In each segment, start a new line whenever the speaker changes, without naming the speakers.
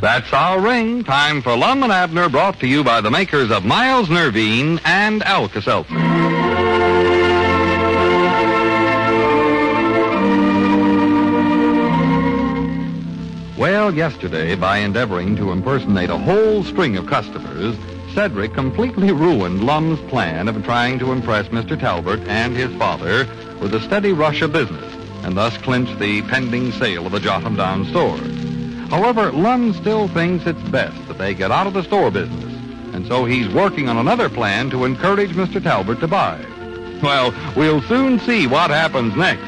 That's our ring. Time for Lum and Abner, brought to you by the makers of Miles Nervine and Alka-Seltzer. Well, yesterday, by endeavoring to impersonate a whole string of customers, Cedric completely ruined Lum's plan of trying to impress Mr. Talbert and his father with a steady rush of business, and thus clinch the pending sale of the Jotham Down store. However, Lum still thinks it's best that they get out of the store business, and so he's working on another plan to encourage Mr. Talbert to buy. Well, we'll soon see what happens next.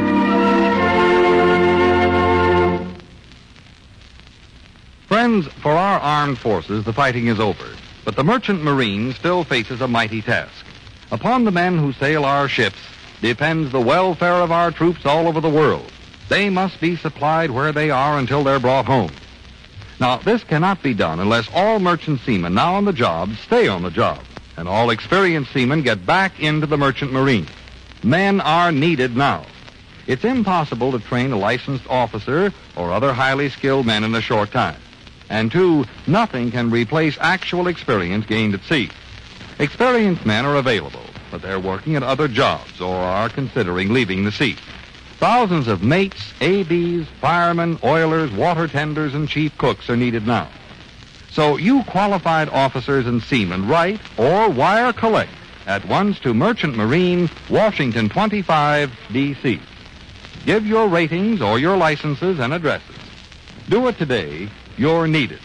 Friends, for our armed forces, the fighting is over, but the merchant marine still faces a mighty task. Upon the men who sail our ships depends the welfare of our troops all over the world. They must be supplied where they are until they're brought home. Now, this cannot be done unless all merchant seamen now on the job stay on the job, and all experienced seamen get back into the merchant marine. Men are needed now. It's impossible to train a licensed officer or other highly skilled men in a short time. And two, nothing can replace actual experience gained at sea. Experienced men are available, but they're working at other jobs or are considering leaving the sea. Thousands of mates, ABs, firemen, oilers, water tenders, and chief cooks are needed now. So you qualified officers and seamen write or wire collect at once to Merchant Marine, Washington 25, D.C. Give your ratings or your licenses and addresses. Do it today. You're needed.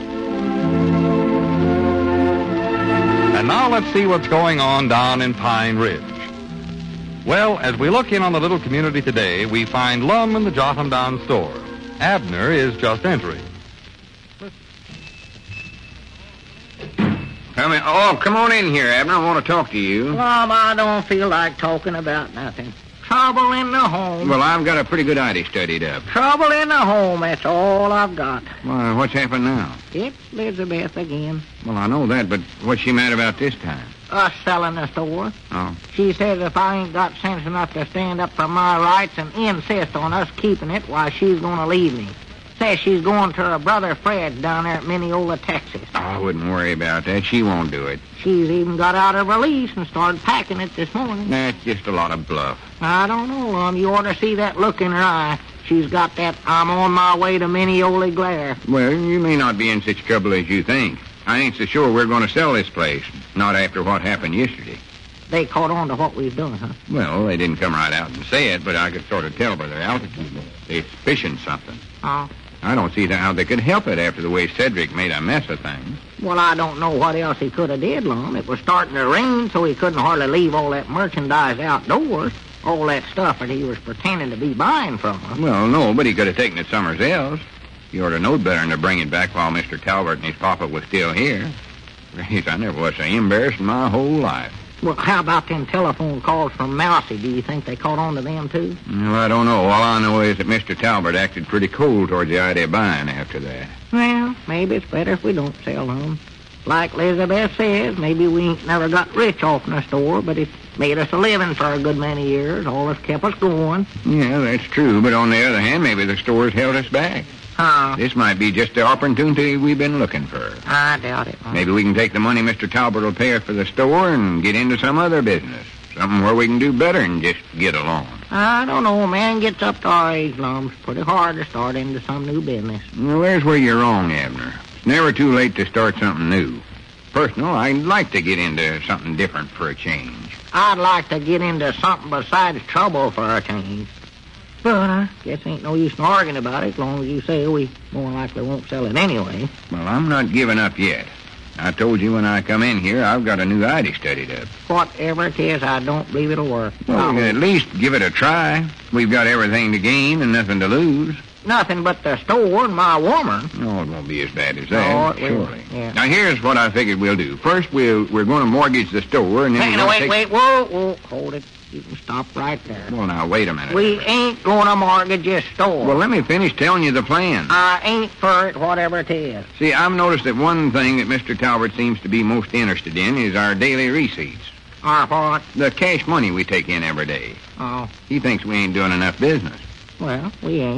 And now let's see what's going on down in Pine Ridge. Well, as we look in on the little community today, we find Lum in the Jotham Down store. Abner is just entering.
Come on in here, Abner. I want to talk to you.
Lum, I don't feel like talking about nothing. Trouble in the home.
Well, I've got a pretty good idea studied up.
Trouble in the home, that's all I've got.
Well, what's happened now?
It's Elizabeth again.
Well, I know that, but what's she mad about this time?
Us selling the store.
Oh.
She says if I ain't got sense enough to stand up for my rights and insist on us keeping it, why, she's going to leave me. Says she's going to her brother Fred down there at Mineola, Texas.
Oh, I wouldn't worry about that. She won't do it.
She's even got out her valise and started packing it this morning.
That's just a lot of bluff.
I don't know, Lum. You ought to see that look in her eye. She's got that I'm on my way to Mineola glare.
Well, you may not be in such trouble as you think. I ain't so sure we're going to sell this place. Not after what happened yesterday.
They caught on to what we've done, huh?
Well, they didn't come right out and say it, but I could sort of tell by their altitude. They're suspicion something.
Oh.
I don't see how they could help it after the way Cedric made a mess of things.
Well, I don't know what else he could have did, Lum. It was starting to rain, so he couldn't hardly leave all that merchandise outdoors. All that stuff that he was pretending to be buying from us.
Well, no, but he could have taken it somewhere else. You ought to know better than to bring it back while Mr. Talbert and his papa was still here. Grace, I never was so embarrassed in my whole life.
Well, how about them telephone calls from Mousie? Do you think they caught on to them, too?
Well, I don't know. All I know is that Mr. Talbert acted pretty cold towards the idea of buying after that.
Well, maybe it's better if we don't sell them. Like Elizabeth says, maybe we ain't never got rich off in the store, but it's made us a living for a good many years. All that's kept us going.
Yeah, that's true. But on the other hand, maybe the store's held us back.
Huh?
This might be just the opportunity we've been looking for.
I doubt it.
Maybe we can take the money Mr. Talbot will pay us for the store and get into some other business. Something where we can do better than just get along.
I don't know. A man gets up to our age, Lum. It's pretty hard to start into some new business.
Well, there's where you're wrong, Abner. It's never too late to start something new. Personal, I'd like to get into something different for a change.
I'd like to get into something besides trouble for a change. But I guess ain't no use in arguing about it as long as you say we more likely won't sell it anyway.
Well, I'm not giving up yet. I told you when I come in here I've got a new idea studied up.
Whatever it is, I don't believe it'll work.
Well, we can at least give it a try. We've got everything to gain and nothing to lose.
Nothing but the store and my woman.
No, it won't be as bad as that, surely.
Yeah.
Now, here's what I figured we'll do. First, we're going to mortgage the store, and then
Wait, whoa, hold it. You can stop right there.
Well, now, wait a minute.
We ain't going to mortgage this store.
Well, let me finish telling you the plan.
I ain't for it, whatever it is.
See, I've noticed that one thing that Mr. Talbot seems to be most interested in is our daily receipts.
Our what?
The cash money we take in every day.
Oh.
He thinks we ain't doing enough business.
Well, we ain't.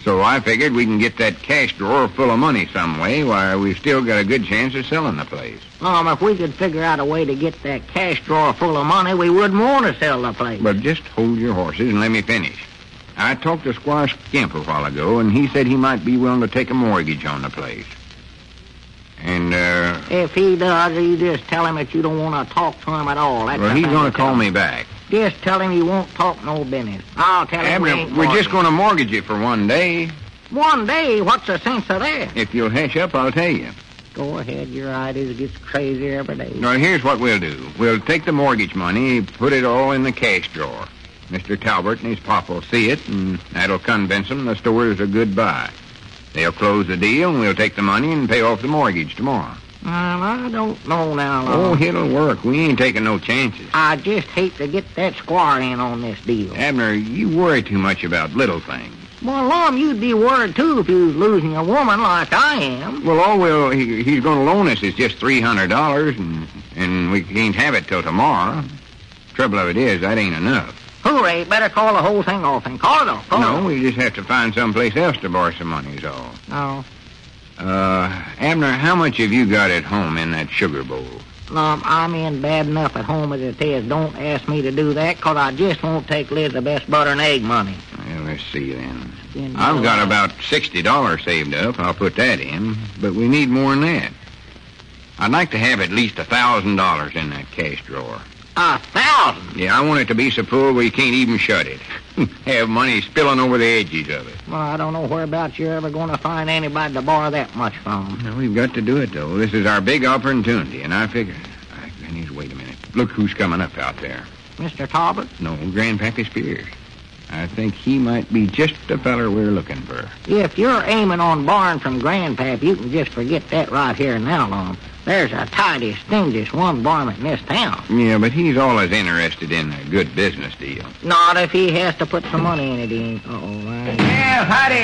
So I figured we can get that cash drawer full of money some way while we've still got a good chance of selling the place.
If we could figure out a way to get that cash drawer full of money, we wouldn't want to sell the place.
But just hold your horses and let me finish. I talked to Squire Skimp a while ago, and he said he might be willing to take a mortgage on the place. And,
If he does, you just tell him that you don't want to talk to him at all. That's
well, he's going to call me back.
Just tell him you won't talk no business. I'll tell him
Abner, we're just going to mortgage it for one day.
1 day? What's the sense of that?
If you'll hush up, I'll tell you.
Go ahead. Your ideas gets crazier every day.
Well, here's what we'll do. We'll take the mortgage money, put it all in the cash drawer. Mr. Talbert and his pop will see it, and that'll convince them the store is a good buy. They'll close the deal, and we'll take the money and pay off the mortgage tomorrow.
Well, I don't know now,
Oh,
Lum.
it'll work. We ain't taking no chances.
I just hate to get that squire in on this deal.
Abner, you worry too much about little things.
Well, Lum, you'd be worried, too, if you was losing a woman like I am.
Well, he's going to loan us is just $300, and we can't have it till tomorrow. Trouble of it is, that ain't enough.
Hooray, better call the whole thing off and call it off.
No, we just have to find someplace else to borrow some money, is all.
No.
Abner, how much have you got at home in that sugar bowl?
Lum, I'm in bad enough at home as it is. Don't ask me to do that, 'cause I just won't take Elizabeth's butter and egg money.
Well, let's see then. I've got about $60 saved up. I'll put that in, but we need more than that. I'd like to have at least $1,000 in that cash drawer.
1,000?
Yeah, I want it to be so full where you can't even shut it. Have money spilling over the edges of it.
Well, I don't know whereabouts you're ever going to find anybody to borrow that much from.
Well, we've got to do it, though. This is our big opportunity, and I figure... Wait a minute. Look who's coming up out there.
Mr. Talbot?
No, Grandpappy Spears. I think he might be just the feller we're looking for.
If you're aiming on borrowing from Grandpap, you can just forget that right here now, Lum. There's a tidy, stingiest one varmint in this town.
Yeah, but he's always interested in a good business deal.
Not if he has to put some money in it, he ain't. Right.
Yeah, howdy.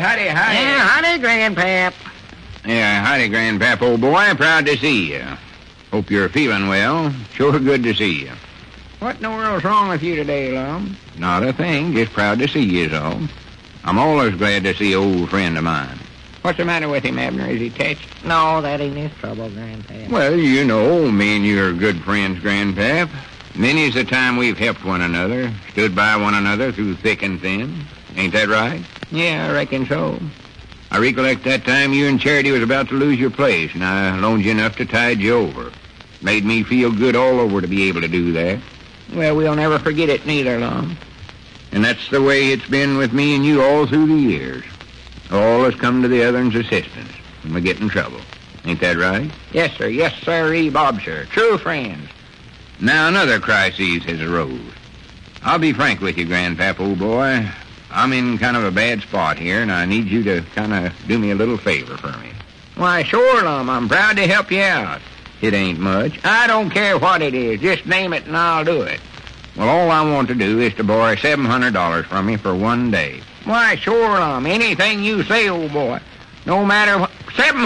Yeah, honey, Grandpap.
Yeah, howdy, Grandpap, old boy. Proud to see you. Hope you're feeling well. Sure good to see you. What in the world's wrong with you today, Lum? Not a thing. Just proud to see you, all. I'm always glad to see an old friend of mine. What's the matter with him, Abner? Is he touched?
No, that ain't his trouble, Grandpap.
Well, you know, me and you are good friends, Grandpap. Many's the time we've helped one another, stood by one another through thick and thin. Ain't that right? Yeah, I reckon so. I recollect that time you and Charity was about to lose your place, and I loaned you enough to tide you over. Made me feel good all over to be able to do that. Well, we'll never forget it neither, Lum. And that's the way it's been with me and you all through the years. All has come to the other's assistance when we get in trouble. Ain't that right? Yes, sir. Yes, sir, Bob, sir. True friends. Now another crisis has arose. I'll be frank with you, Grandpap, old boy. I'm in kind of a bad spot here, and I need you to kind of do me a little favor for me. Why, sure, Lum. I'm proud to help you out. It ain't much. I don't care what it is. Just name it, and I'll do it. Well, all I want to do is to borrow $700 from you for 1 day. Why, sure, Lum. Anything you say, old boy. No matter what.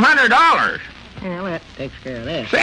$700!
Well, that takes care of that.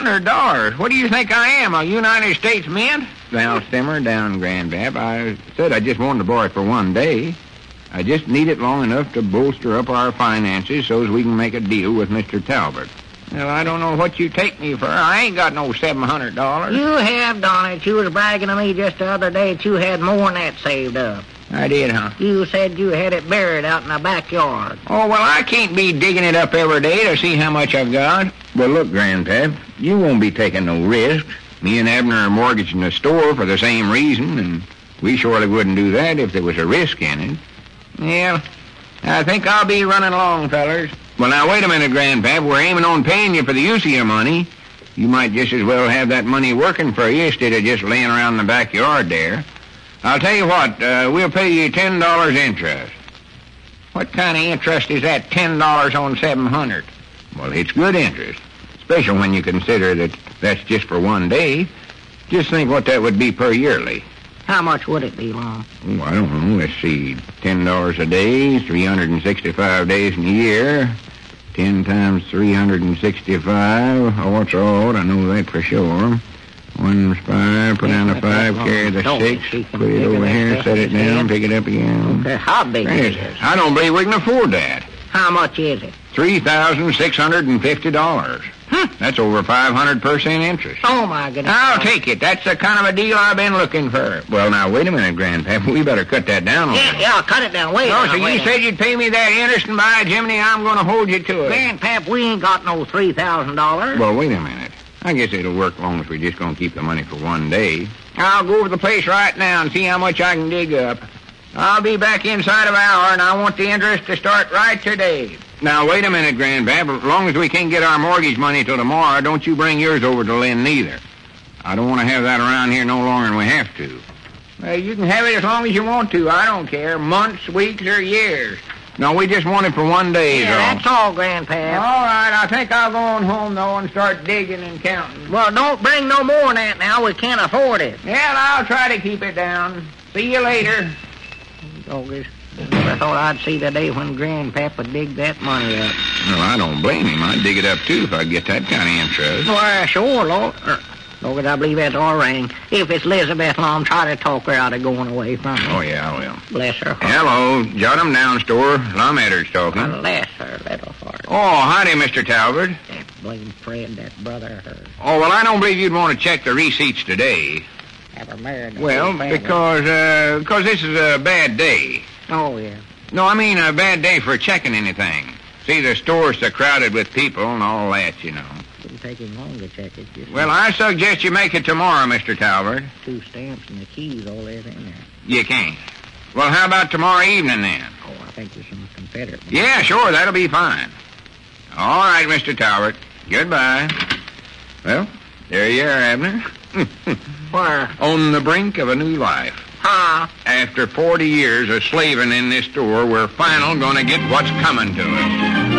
$700? What do you think I am, a United States Mint? Now, simmer down, Grandpap. I said I just wanted to borrow it for 1 day. I just need it long enough to bolster up our finances so as we can make a deal with Mr. Talbot. Well, I don't know what you take me for. I ain't got no $700.
You have done it. You was bragging to me just the other day that you had more than that saved up.
I did, huh?
You said you had it buried out in the backyard.
Oh, well, I can't be digging it up every day to see how much I've got. Well, look, Grandpap, you won't be taking no risks. Me and Abner are mortgaging the store for the same reason, and we surely wouldn't do that if there was a risk in it. Well, I think I'll be running along, fellers. Well, now, wait a minute, Grandpap. We're aiming on paying you for the use of your money. You might just as well have that money working for you instead of just laying around in the backyard there. I'll tell you what, we'll pay you $10 interest. What kind of interest is that, $10 on $700? Well, it's good interest, especially when you consider that that's just for 1 day. Just think what that would be per yearly.
How much would it be, Lum?
Oh, I don't know. Let's see. $10 a day, 365 days in a year. 10 times 365. Oh, what's odd? I know that for sure. 1 5, put down the 5, carry the 6, put it over here, set it down, pick it up again.
Okay, how big is it?
I don't believe we can afford that.
How much is it?
$3,650. That's over 500% interest.
Oh, my goodness.
I'll take it. That's the kind of a deal I've been looking for. Well, now, wait a minute, Grandpap. We better cut that down a little.
Yeah, cut it down. Wait.
No, so you said you'd pay me that interest, and by Jiminy, I'm going to hold you to it.
Grandpap, we ain't got no $3,000.
Well, wait a minute. I guess it'll work as long as we're just going to keep the money for one day. I'll go over the place right now and see how much I can dig up. I'll be back inside of an hour, and I want the interest to start right today. Now, wait a minute, Grandpap. As long as we can't get our mortgage money till tomorrow, don't you bring yours over to Lynn neither. I don't want to have that around here no longer than we have to. Well, you can have it as long as you want to. I don't care. Months, weeks, or years. No, we just want it for one day.
Yeah, that's all, Grandpap.
All right, I think I'll go on home, though, and start digging and counting.
Well, don't bring no more than that now. We can't afford it.
Yeah, I'll try to keep it down. See you later.
Doggies. I never thought I'd see the day when Grandpap would dig that money up.
Well, I don't blame him. I'd dig it up, too, if I get that kind of interest.
Why, sure, Lord. Doggies, I believe that's our ring. If it's Elizabeth Lum, try to talk her out of going away from me.
Oh, yeah, I will.
Bless her heart.
Hello. Jot 'em down, store. Lum Eddards talking.
Bless her little heart.
Oh, howdy, Mr. Talbot.
That blame Fred, that brother of hers.
Oh, well, I don't believe you'd want to check the receipts today.
Have her married.
Well, because this is a bad day.
Oh, yeah.
No, I mean a bad day for checking anything. See, the store's so crowded with people and all that, you know.
It'll take him long to check it.
Well, I suggest you make it tomorrow, Mr. Talbot.
2 stamps and the keys, all that in there.
You can't. Well, how about tomorrow evening, then?
Oh, I think there's some Confederate.
Yeah, sure, that'll be fine. All right, Mr. Talbot. Goodbye. Well, there you are, Abner.
Where?
On the brink of a new life.
Huh?
After 40 years of slaving in this store, we're finally going to get what's coming to us.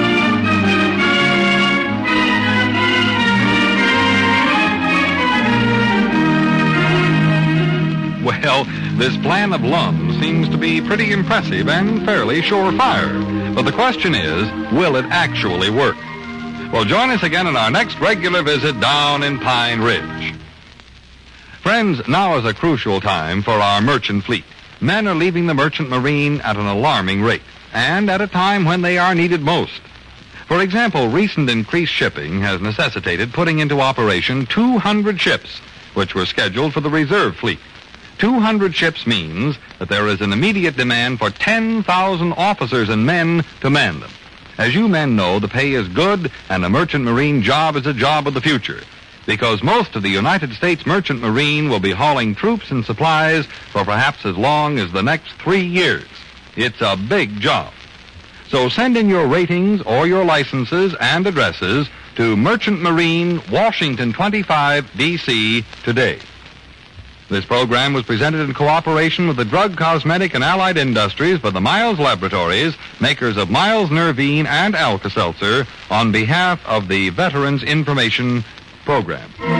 Well, this plan of Lum seems to be pretty impressive and fairly surefire. But the question is, will it actually work? Well, join us again in our next regular visit down in Pine Ridge. Friends, now is a crucial time for our merchant fleet. Men are leaving the merchant marine at an alarming rate, and at a time when they are needed most. For example, recent increased shipping has necessitated putting into operation 200 ships, which were scheduled for the reserve fleet. 200 ships means that there is an immediate demand for 10,000 officers and men to man them. As you men know, the pay is good, and a merchant marine job is a job of the future, because most of the United States merchant marine will be hauling troops and supplies for perhaps as long as the next 3 years. It's a big job. So send in your ratings or your licenses and addresses to Merchant Marine, Washington 25, D.C. today. This program was presented in cooperation with the Drug, Cosmetic, and Allied Industries by the Miles Laboratories, makers of Miles Nervine and Alka-Seltzer, on behalf of the Veterans Information Program.